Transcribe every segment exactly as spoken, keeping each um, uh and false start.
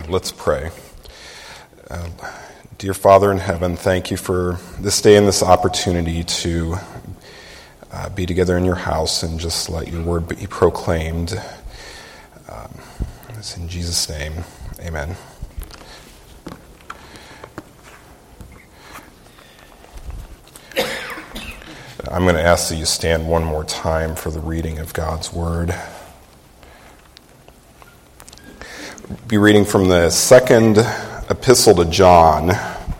Let's pray. Uh, dear Father in heaven, thank you for this day and this opportunity to uh, be together in your house and just let your word be proclaimed. Um, it's in Jesus' name, amen. I'm going to ask that you stand one more time for the reading of God's word. Be reading from the second epistle to John.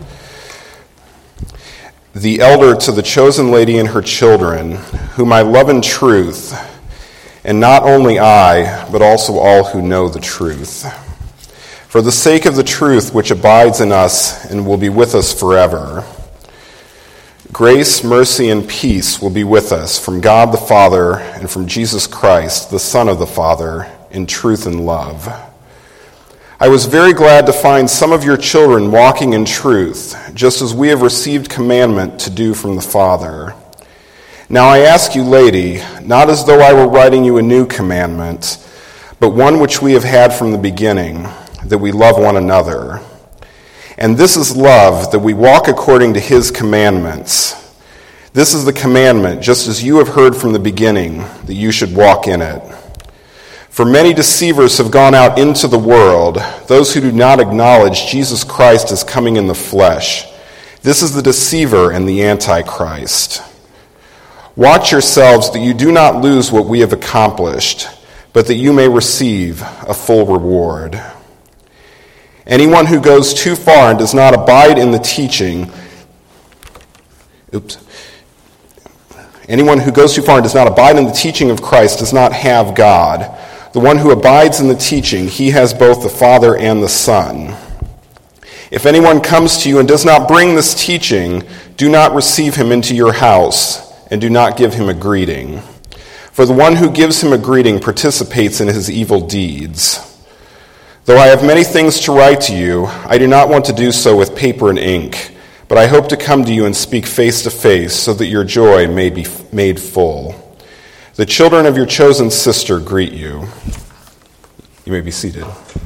The elder to the chosen lady and her children, whom I love in truth, and not only I, but also all who know the truth. For the sake of the truth which abides in us and will be with us forever. Grace, mercy, and peace will be with us from God the Father and from Jesus Christ, the Son of the Father, in truth and love. I was very glad to find some of your children walking in truth, just as we have received commandment to do from the Father. Now I ask you, lady, not as though I were writing you a new commandment, but one which we have had from the beginning, that we love one another. And this is love, that we walk according to his commandments. This is the commandment, just as you have heard from the beginning, that you should walk in it. For many deceivers have gone out into the world, those who do not acknowledge Jesus Christ as coming in the flesh. This is the deceiver and the Antichrist. Watch yourselves that you do not lose what we have accomplished, but that you may receive a full reward. Anyone who goes too far and does not abide in the teaching, oops, anyone who goes too far and does not abide in the teaching of Christ does not have God. The one who abides in the teaching, he has both the Father and the Son. If anyone comes to you and does not bring this teaching, do not receive him into your house, and do not give him a greeting. For the one who gives him a greeting participates in his evil deeds. Though I have many things to write to you, I do not want to do so with paper and ink, but I hope to come to you and speak face to face, so that your joy may be made full. The children of your chosen sister greet you. You may be seated.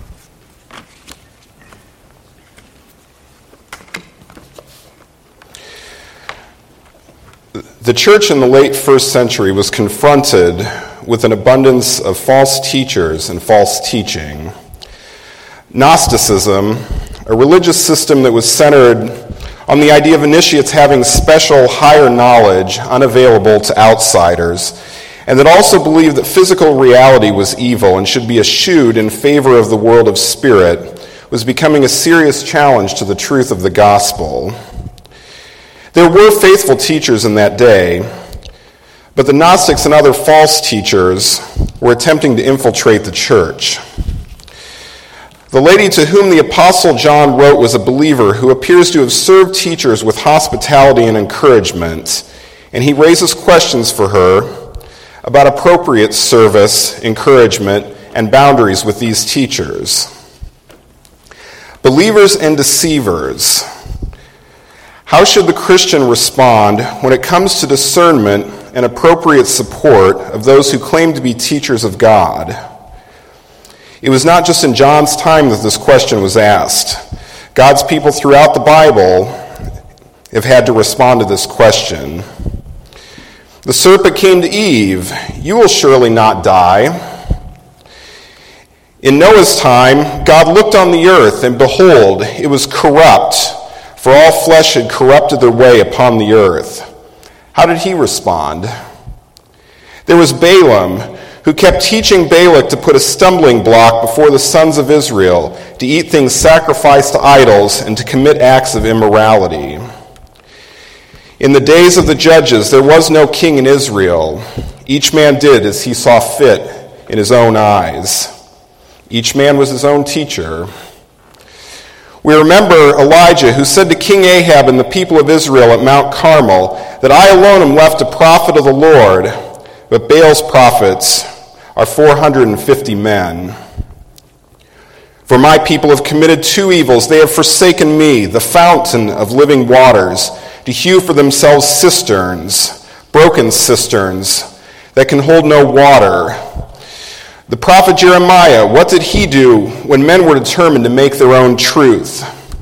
The church in the late first century was confronted with an abundance of false teachers and false teaching. Gnosticism, a religious system that was centered on the idea of initiates having special higher knowledge unavailable to outsiders, and that also believed that physical reality was evil and should be eschewed in favor of the world of spirit, was becoming a serious challenge to the truth of the gospel. There were faithful teachers in that day, but the Gnostics and other false teachers were attempting to infiltrate the church. The lady to whom the Apostle John wrote was a believer who appears to have served teachers with hospitality and encouragement, and he raises questions for her about appropriate service, encouragement, and boundaries with these teachers. Believers and deceivers. How should the Christian respond when it comes to discernment and appropriate support of those who claim to be teachers of God? It was not just in John's time that this question was asked. God's people throughout the Bible have had to respond to this question. The serpent came to Eve, "You will surely not die." In Noah's time, God looked on the earth, and behold, it was corrupt, for all flesh had corrupted their way upon the earth. How did he respond? There was Balaam, who kept teaching Balak to put a stumbling block before the sons of Israel, to eat things sacrificed to idols, and to commit acts of immorality. In the days of the judges, there was no king in Israel. Each man did as he saw fit in his own eyes. Each man was his own teacher. We remember Elijah, who said to King Ahab and the people of Israel at Mount Carmel, that I alone am left a prophet of the Lord, but Baal's prophets are four hundred fifty men. For my people have committed two evils. They have forsaken me, the fountain of living waters, to hew for themselves cisterns, broken cisterns, that can hold no water. The prophet Jeremiah, what did he do when men were determined to make their own truth?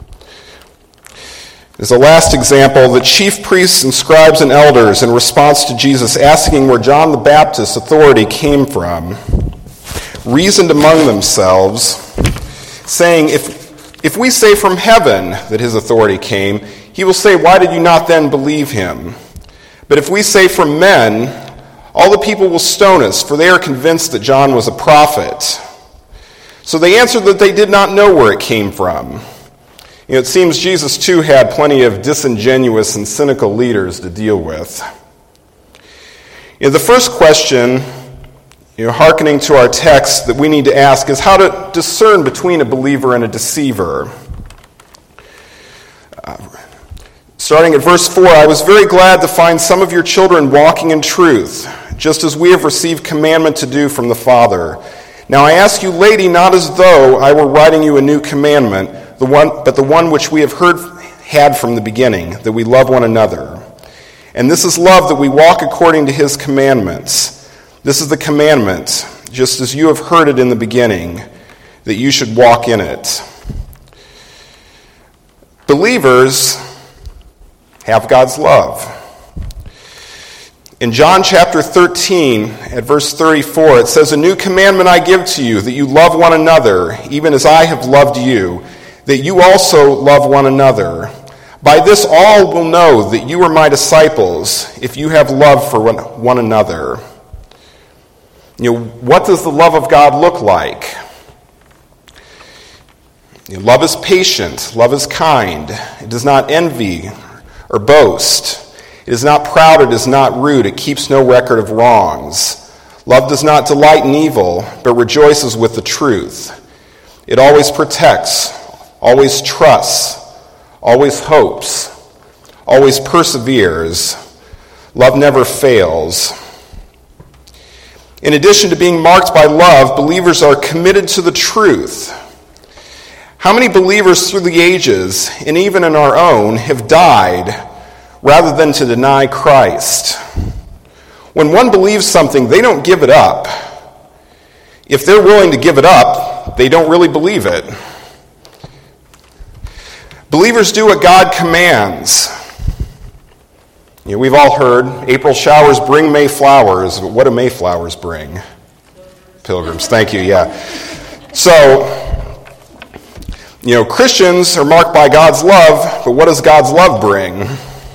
As a last example, the chief priests and scribes and elders, in response to Jesus asking where John the Baptist's authority came from, reasoned among themselves, saying, if, if we say from heaven that his authority came, he will say, why did you not then believe him? But if we say from men, all the people will stone us, for they are convinced that John was a prophet. So they answered that they did not know where it came from. You know, it seems Jesus, too, had plenty of disingenuous and cynical leaders to deal with. You know, the first question, you know, hearkening to our text, that we need to ask is how to discern between a believer and a deceiver. Uh, starting at verse four, I was very glad to find some of your children walking in truth, just as we have received commandment to do from the Father. Now I ask you, lady, not as though I were writing you a new commandment, the one, but the one which we have heard had from the beginning, that we love one another. And this is love, that we walk according to his commandments. This is the commandment, just as you have heard it in the beginning, that you should walk in it. Believers have God's love. In John chapter thirteen, at verse thirty-four, it says, a new commandment I give to you, that you love one another, even as I have loved you, that you also love one another. By this all will know that you are my disciples, if you have love for one, one another. You know, what does the love of God look like? You know, love is patient, love is kind. It does not envy or boast. It is not proud, it is not rude, it keeps no record of wrongs. Love does not delight in evil, but rejoices with the truth. It always protects, always trusts, always hopes, always perseveres. Love never fails. In addition to being marked by love, believers are committed to the truth. How many believers through the ages, and even in our own, have died rather than to deny Christ? When one believes something, they don't give it up. If they're willing to give it up, they don't really believe it. Believers do what God commands. You know, we've all heard, April showers bring May flowers, but what do May flowers bring? Pilgrims, thank you, yeah. So, you know, Christians are marked by God's love, but what does God's love bring?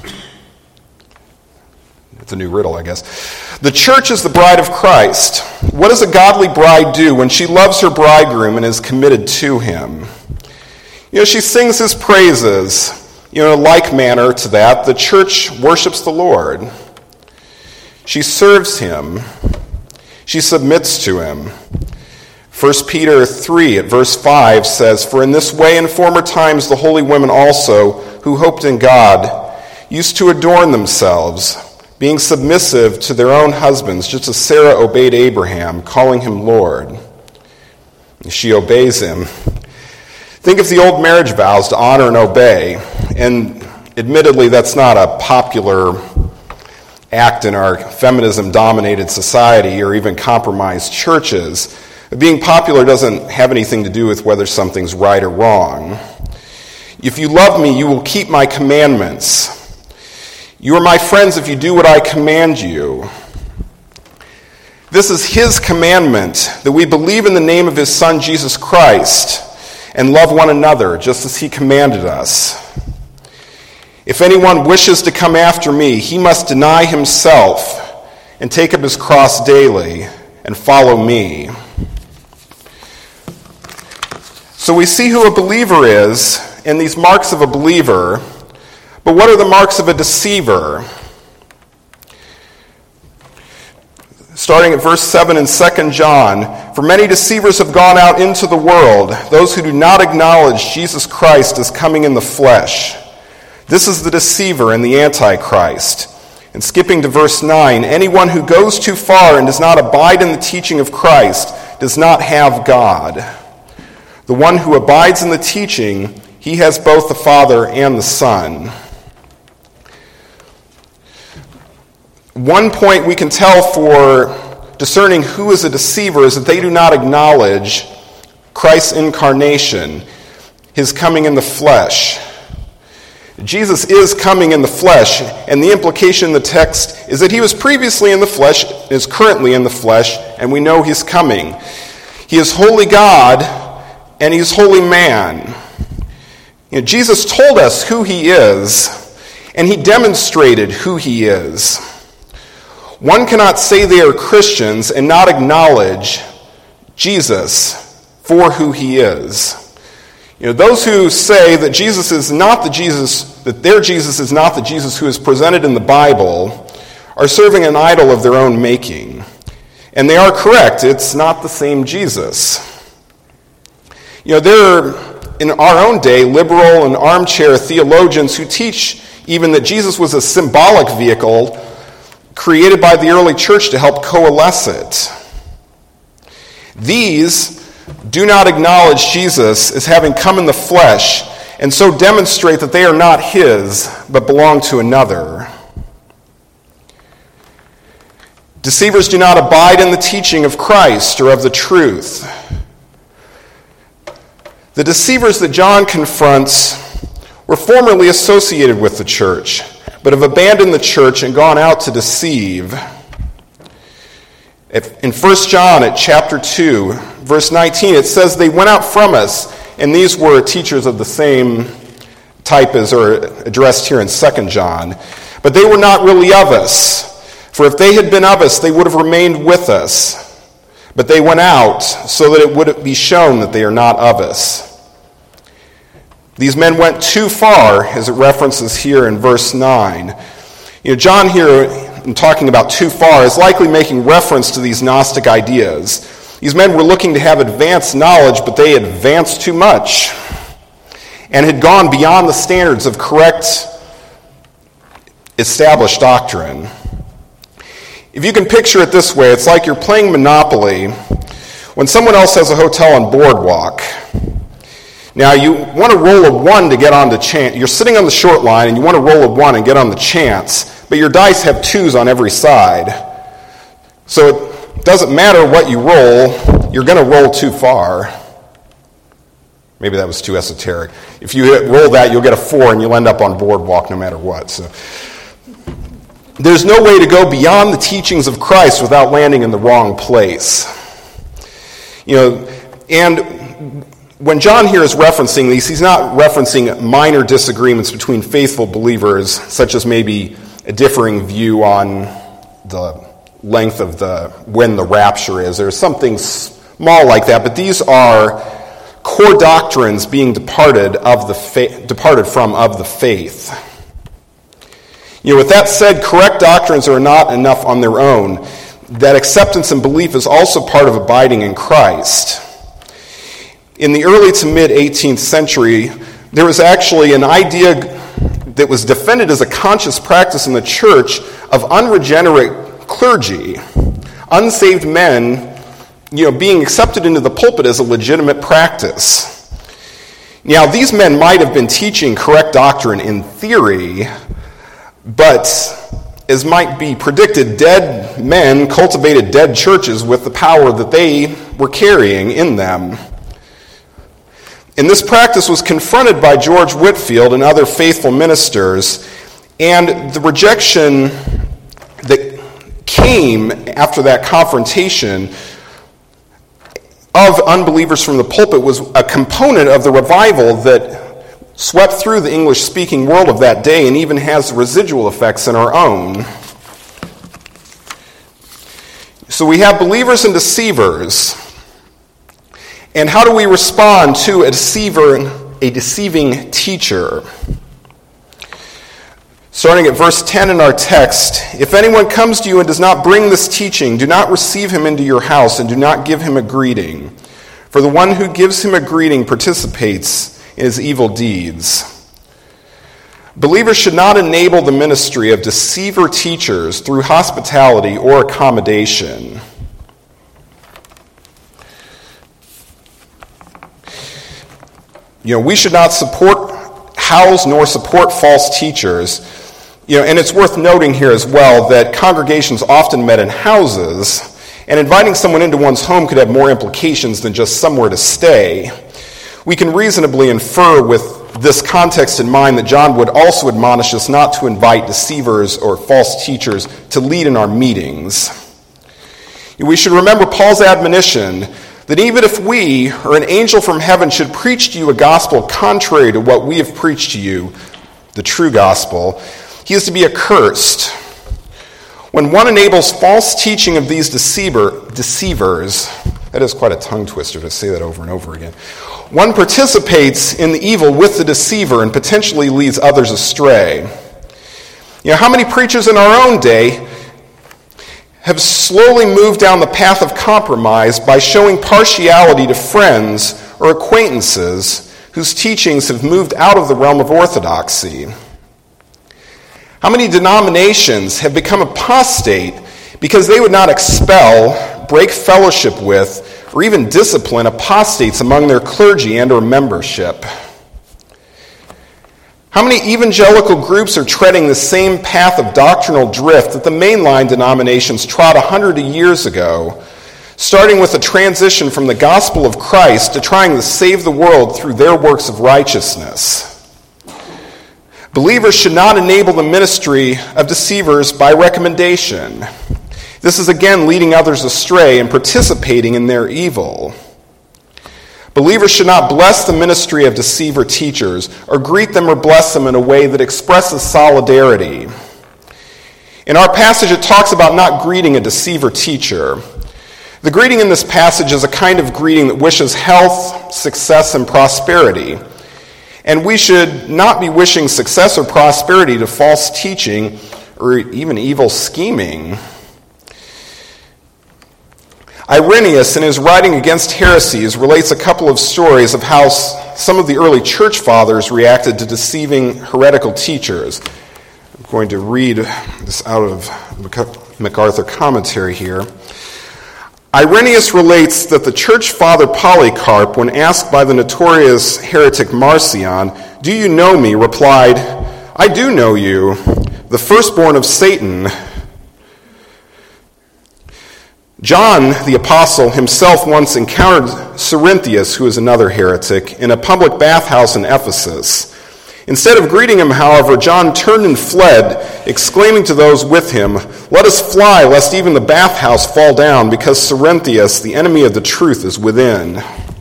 It's a new riddle, I guess. The church is the bride of Christ. What does a godly bride do when she loves her bridegroom and is committed to him? You know, she sings his praises. You know, in a like manner to that, the church worships the Lord. She serves him. She submits to him. First Peter three at verse five says, for in this way in former times the holy women also, who hoped in God, used to adorn themselves, being submissive to their own husbands, just as Sarah obeyed Abraham, calling him Lord. She obeys him. Think of the old marriage vows to honor and obey, and admittedly that's not a popular act in our feminism-dominated society or even compromised churches. Being popular doesn't have anything to do with whether something's right or wrong. If you love me, you will keep my commandments. You are my friends if you do what I command you. This is his commandment, that we believe in the name of his Son, Jesus Christ, and love one another, just as he commanded us. If anyone wishes to come after me, he must deny himself and take up his cross daily and follow me. So we see who a believer is and these marks of a believer, but what are the marks of a deceiver? Starting at verse seven in Second John, for many deceivers have gone out into the world, those who do not acknowledge Jesus Christ as coming in the flesh. This is the deceiver and the Antichrist. And skipping to verse nine, anyone who goes too far and does not abide in the teaching of Christ does not have God. The one who abides in the teaching, he has both the Father and the Son. One point we can tell for discerning who is a deceiver is that they do not acknowledge Christ's incarnation, his coming in the flesh. Jesus is coming in the flesh, and the implication in the text is that he was previously in the flesh, is currently in the flesh, and we know he's coming. He is holy God, and he's holy man. You know, Jesus told us who he is, and he demonstrated who he is. One cannot say they are Christians and not acknowledge Jesus for who he is. You know, those who say that Jesus is not the Jesus, that their Jesus is not the Jesus who is presented in the Bible, are serving an idol of their own making. And they are correct, it's not the same Jesus. You know, there are, in our own day, liberal and armchair theologians who teach even that Jesus was a symbolic vehicle created by the early church to help coalesce it. These do not acknowledge Jesus as having come in the flesh, and so demonstrate that they are not his, but belong to another. Deceivers do not abide in the teaching of Christ or of the truth. The deceivers that John confronts were formerly associated with the church, but have abandoned the church and gone out to deceive. In First John at chapter two, verse nineteen, it says, "They went out from us," and these were teachers of the same type as are addressed here in Second John, "but they were not really of us. For if they had been of us, they would have remained with us. But they went out so that it would be shown that they are not of us." These men went too far, as it references here in verse nine. You know, John here, in talking about too far, is likely making reference to these Gnostic ideas. These men were looking to have advanced knowledge, but they advanced too much and had gone beyond the standards of correct, established doctrine. If you can picture it this way, it's like you're playing Monopoly when someone else has a hotel on Boardwalk. Now, you want to roll a one to get on the chance. You're sitting on the short line, and you want to roll a one and get on the chance, but your dice have twos on every side. So it doesn't matter what you roll, you're going to roll too far. Maybe that was too esoteric. If you roll that, you'll get a four, and you'll end up on Boardwalk no matter what. So there's no way to go beyond the teachings of Christ without landing in the wrong place. You know, and when John here is referencing these, he's not referencing minor disagreements between faithful believers, such as maybe a differing view on the length of the, when the rapture is. There's something small like that, but these are core doctrines being departed of the fa- departed from of the faith. You know, with that said, correct doctrines are not enough on their own. That acceptance and belief is also part of abiding in Christ. In the early to mid-eighteenth century, there was actually an idea that was defended as a conscious practice in the church of unregenerate clergy, unsaved men, you know, being accepted into the pulpit as a legitimate practice. Now, these men might have been teaching correct doctrine in theory, but as might be predicted, dead men cultivated dead churches with the power that they were carrying in them. And this practice was confronted by George Whitefield and other faithful ministers, and the rejection that came after that confrontation of unbelievers from the pulpit was a component of the revival that swept through the English-speaking world of that day and even has residual effects in our own. So we have believers and deceivers. And how do we respond to a deceiver, a deceiving teacher? Starting at verse ten in our text, "If anyone comes to you and does not bring this teaching, do not receive him into your house and do not give him a greeting. For the one who gives him a greeting participates in his evil deeds." Believers should not enable the ministry of deceiver teachers through hospitality or accommodation. You know, we should not support, house, nor support false teachers. You know, and it's worth noting here as well that congregations often met in houses, and inviting someone into one's home could have more implications than just somewhere to stay, we can reasonably infer with this context in mind that John would also admonish us not to invite deceivers or false teachers to lead in our meetings. We should remember Paul's admonition that even if we or an angel from heaven should preach to you a gospel contrary to what we have preached to you, the true gospel, he is to be accursed. When one enables false teaching of these deceiver, deceivers, that is quite a tongue twister to say that over and over again, one participates in the evil with the deceiver and potentially leads others astray. You know, how many preachers in our own day have slowly moved down the path of compromise by showing partiality to friends or acquaintances whose teachings have moved out of the realm of orthodoxy? How many denominations have become apostate because they would not expel, break fellowship with, or even discipline apostates among their clergy and or membership? How many evangelical groups are treading the same path of doctrinal drift that the mainline denominations trod a hundred years ago, starting with a transition from the gospel of Christ to trying to save the world through their works of righteousness? Believers should not enable the ministry of deceivers by recommendation. This is again leading others astray and participating in their evil. Believers should not bless the ministry of deceiver teachers or greet them or bless them in a way that expresses solidarity. In our passage, it talks about not greeting a deceiver teacher. The greeting in this passage is a kind of greeting that wishes health, success, and prosperity. And we should not be wishing success or prosperity to false teaching or even evil scheming. Irenaeus, in his writing against heresies, relates a couple of stories of how some of the early church fathers reacted to deceiving heretical teachers. I'm going to read this out of MacArthur commentary here. Irenaeus relates that the church father Polycarp, when asked by the notorious heretic Marcion, "Do you know me?" replied, "I do know you, the firstborn of Satan." John, the apostle, himself once encountered Cerinthius, who is another heretic, in a public bathhouse in Ephesus. Instead of greeting him, however, John turned and fled, exclaiming to those with him, "Let us fly, lest even the bathhouse fall down, because Cerinthius, the enemy of the truth, is within."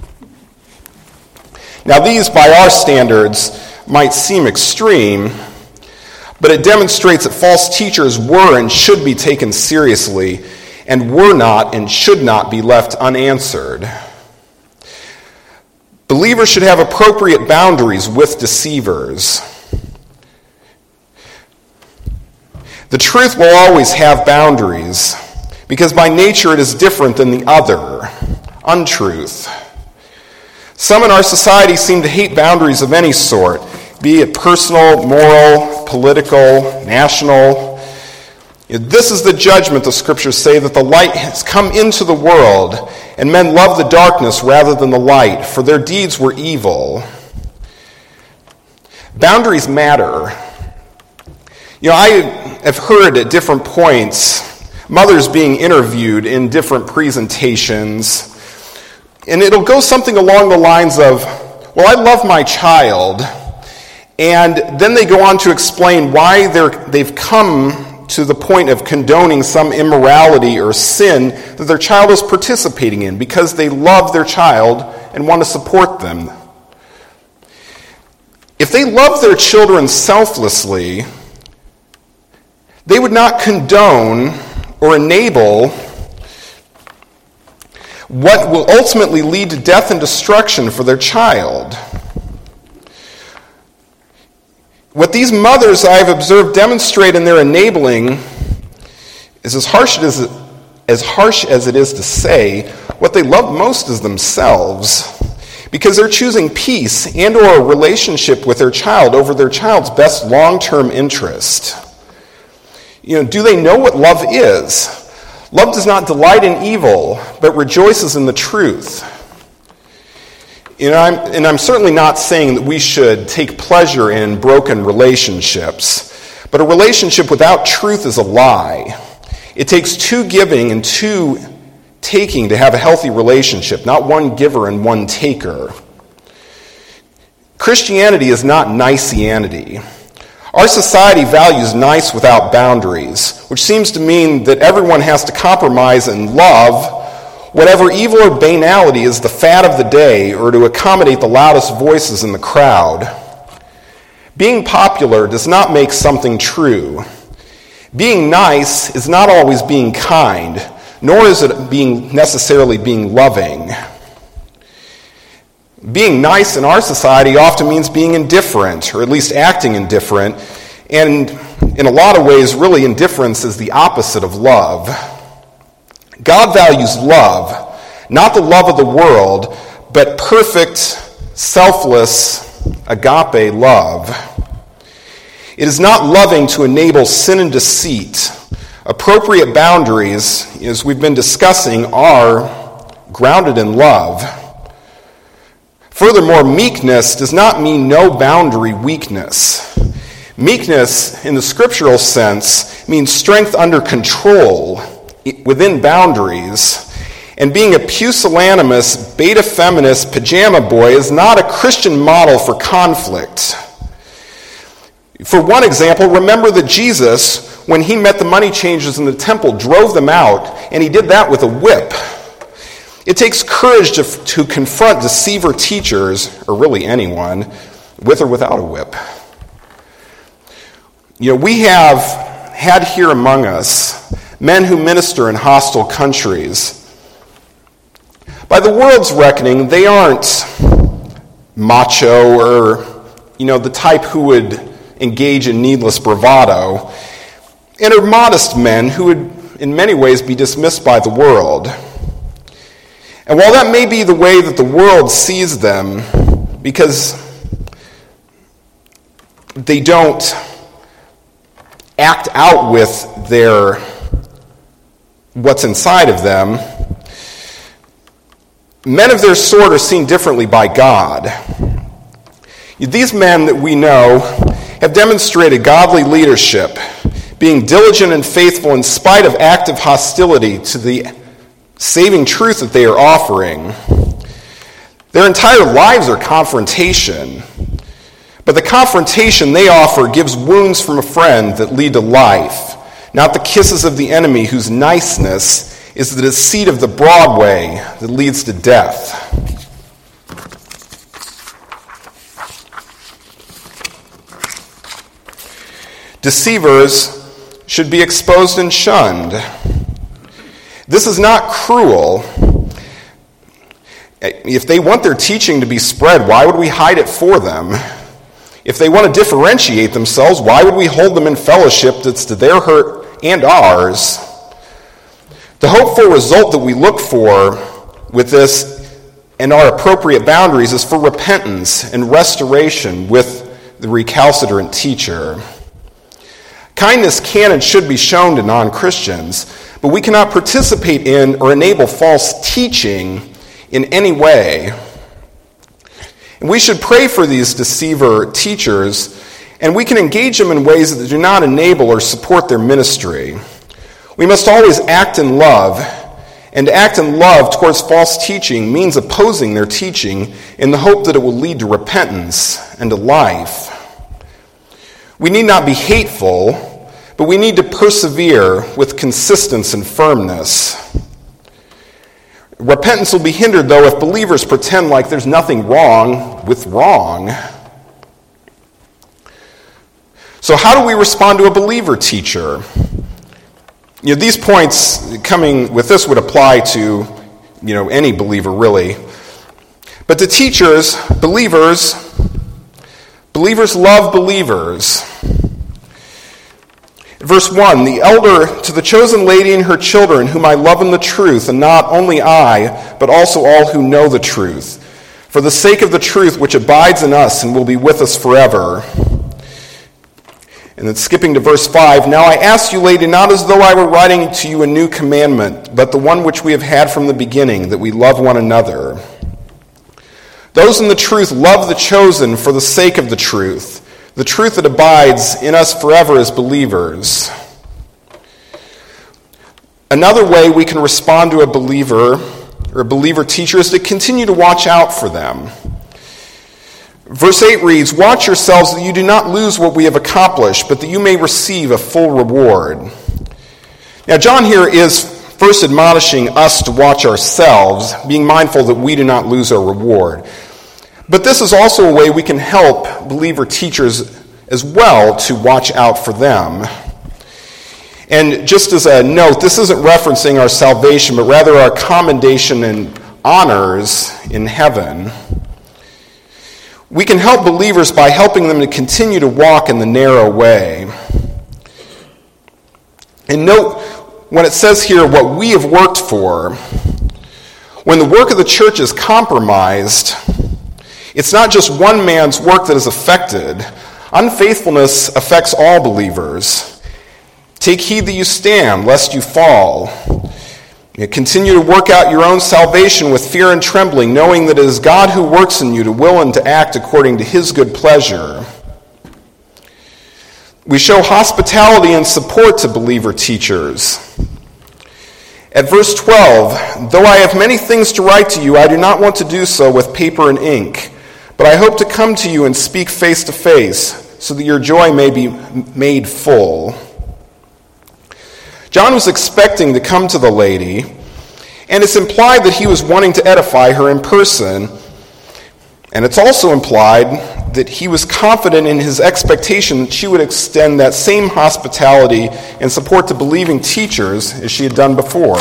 Now these, by our standards, might seem extreme, but it demonstrates that false teachers were and should be taken seriously, and were not and should not be left unanswered. Believers should have appropriate boundaries with deceivers. The truth will always have boundaries, because by nature it is different than the other, untruth. Some in our society seem to hate boundaries of any sort, be it personal, moral, political, national. This is the judgment the scriptures say, that the light has come into the world, and men love the darkness rather than the light, for their deeds were evil. Boundaries matter. You know, I have heard at different points mothers being interviewed in different presentations, and it'll go something along the lines of, "Well, I love my child," and then they go on to explain why they're, they've come to the point of condoning some immorality or sin that their child is participating in, because they love their child and want to support them. If they love their children selflessly, they would not condone or enable what will ultimately lead to death and destruction for their child. What these mothers I have observed demonstrate in their enabling is as harsh as it, as harsh as it is to say, what they love most is themselves, because they're choosing peace and or a relationship with their child over their child's best long-term interest. You know, do they know what love is? Love does not delight in evil, but rejoices in the truth. You know, I'm, and I'm certainly not saying that we should take pleasure in broken relationships, but a relationship without truth is a lie. It takes two giving and two taking to have a healthy relationship, not one giver and one taker. Christianity is not Niceanity. Our society values nice without boundaries, which seems to mean that everyone has to compromise and love whatever evil or banality is the fad of the day, or to accommodate the loudest voices in the crowd. Being popular does not make something true. Being nice is not always being kind, nor is it being necessarily being loving. Being nice in our society often means being indifferent, or at least acting indifferent, and in a lot of ways, really, indifference is the opposite of love. God values love, not the love of the world, but perfect, selfless, agape love. It is not loving to enable sin and deceit. Appropriate boundaries, as we've been discussing, are grounded in love. Furthermore, meekness does not mean no boundary weakness. Meekness, in the scriptural sense, means strength under control, within boundaries, and being a pusillanimous, beta-feminist pajama boy is not a Christian model for conflict. For one example, remember that Jesus, when he met the money changers in the temple, drove them out, and he did that with a whip. It takes courage to, to confront deceiver teachers, or really anyone, with or without a whip. You know, we have had here among us men who minister in hostile countries. By the world's reckoning, they aren't macho or, you know, the type who would engage in needless bravado, and are modest men who would, in many ways, be dismissed by the world. And while that may be the way that the world sees them, because they don't act out with their what's inside of them, men of their sort are seen differently by God. These men that we know have demonstrated godly leadership, being diligent and faithful in spite of active hostility to the saving truth that they are offering. Their entire lives are confrontation, but the confrontation they offer gives wounds from a friend that lead to life, not the kisses of the enemy whose niceness is the deceit of the broad way that leads to death. Deceivers should be exposed and shunned. This is not cruel. If they want their teaching to be spread, why would we hide it for them? If they want to differentiate themselves, why would we hold them in fellowship that's to their hurt and ours? The hopeful result that we look for with this and our appropriate boundaries is for repentance and restoration with the recalcitrant teacher. Kindness can and should be shown to non-Christians, but we cannot participate in or enable false teaching in any way. And we should pray for these deceiver teachers, and we can engage them in ways that do not enable or support their ministry. We must always act in love, and to act in love towards false teaching means opposing their teaching in the hope that it will lead to repentance and to life. We need not be hateful, but we need to persevere with consistency and firmness. Repentance will be hindered, though, if believers pretend like there's nothing wrong with wrong. So how do we respond to a believer teacher? You know, these points coming with this would apply to, you know, any believer, really. But to teachers, believers, believers love believers. Verse one, the elder to the chosen lady and her children, whom I love in the truth, and not only I, but also all who know the truth, for the sake of the truth which abides in us and will be with us forever. And then skipping to verse five, now I ask you, lady, not as though I were writing to you a new commandment, but the one which we have had from the beginning, that we love one another. Those in the truth love the chosen for the sake of the truth, the truth that abides in us forever as believers. Another way we can respond to a believer or a believer teacher is to continue to watch out for them. Verse eight reads, "Watch yourselves that you do not lose what we have accomplished, but that you may receive a full reward." Now, John here is first admonishing us to watch ourselves, being mindful that we do not lose our reward. But this is also a way we can help believer teachers as well to watch out for them. And just as a note, this isn't referencing our salvation, but rather our commendation and honors in heaven. We can help believers by helping them to continue to walk in the narrow way. And note, when it says here what we have worked for, when the work of the church is compromised, it's not just one man's work that is affected. Unfaithfulness affects all believers. Take heed that you stand, lest you fall. You continue to work out your own salvation with fear and trembling, knowing that it is God who works in you to will and to act according to his good pleasure. We show hospitality and support to believer teachers. At verse twelve, "Though I have many things to write to you, I do not want to do so with paper and ink, but I hope to come to you and speak face to face, so that your joy may be made full." John was expecting to come to the lady, and it's implied that he was wanting to edify her in person. And it's also implied that he was confident in his expectation that she would extend that same hospitality and support to believing teachers as she had done before.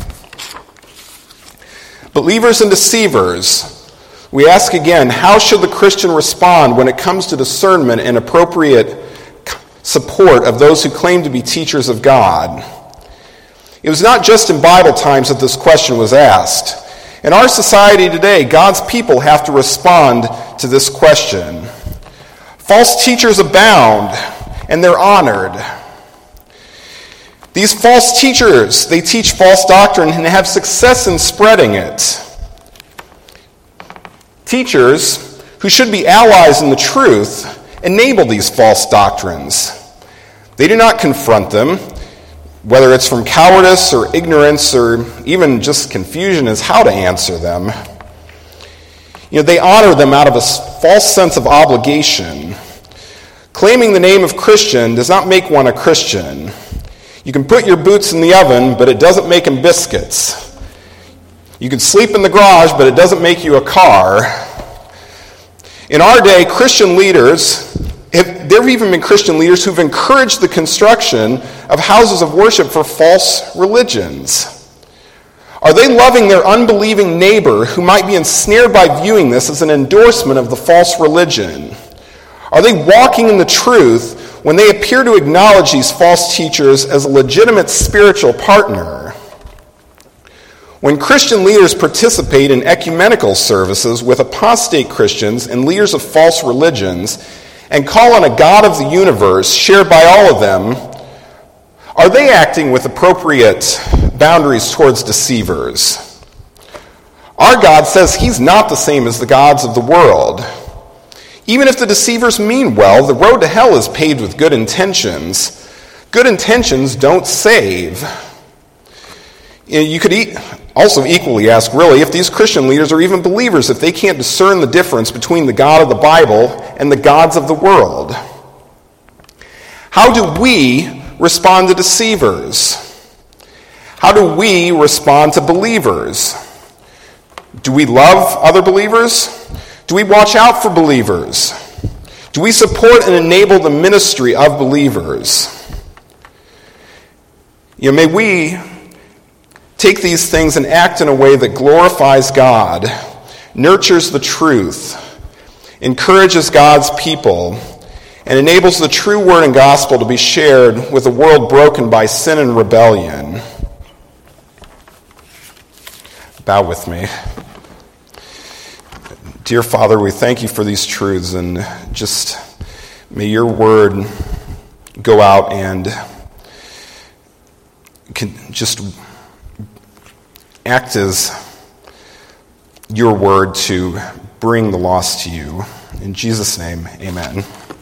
Believers and deceivers, we ask again, how should the Christian respond when it comes to discernment and appropriate support of those who claim to be teachers of God? It was not just in Bible times that this question was asked. In our society today, God's people have to respond to this question. False teachers abound, and they're honored. These false teachers, they teach false doctrine and have success in spreading it. Teachers, who should be allies in the truth, enable these false doctrines. They do not confront them, whether it's from cowardice or ignorance or even just confusion as how to answer them. You know, they honor them out of a false sense of obligation. Claiming the name of Christian does not make one a Christian. You can put your boots in the oven, but it doesn't make them biscuits. You can sleep in the garage, but it doesn't make you a car. In our day, Christian leaders, if, there have even been Christian leaders who've encouraged the construction of houses of worship for false religions. Are they loving their unbelieving neighbor who might be ensnared by viewing this as an endorsement of the false religion? Are they walking in the truth when they appear to acknowledge these false teachers as a legitimate spiritual partner? When Christian leaders participate in ecumenical services with apostate Christians and leaders of false religions and call on a God of the universe shared by all of them, are they acting with appropriate boundaries towards deceivers? Our God says he's not the same as the gods of the world. Even if the deceivers mean well, the road to hell is paved with good intentions. Good intentions don't save. You could also equally ask, really, if these Christian leaders are even believers, if they can't discern the difference between the God of the Bible and the gods of the world. How do we respond to deceivers? How do we respond to believers? Do we love other believers? Do we watch out for believers? Do we support and enable the ministry of believers? You know, may we take these things and act in a way that glorifies God, nurtures the truth, encourages God's people, and enables the true word and gospel to be shared with a world broken by sin and rebellion. Bow with me. Dear Father, we thank you for these truths, and just may your word go out and can just act as your word to bring the lost to you. In Jesus' name, amen.